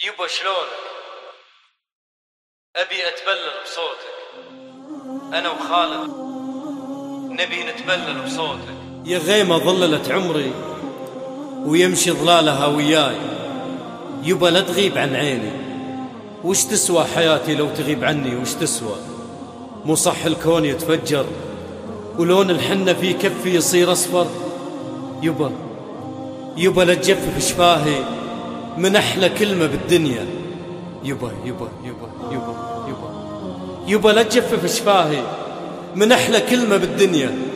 يبا شلونك؟ أبي أتبلل بصوتك، أنا وخالد نبي نتبلل بصوتك. يا غيمة ظللت عمري ويمشي ظلالها وياي، يبا لا تغيب عن عيني. وش تسوى حياتي لو تغيب عني؟ وش تسوى؟ مو صح الكون يتفجر ولون الحنة في كفي يصير أصفر؟ يبا لا تجفف شفاهي من أحلى كلمة بالدنيا. يبا لا تجفف شفاهي من أحلى كلمة بالدنيا.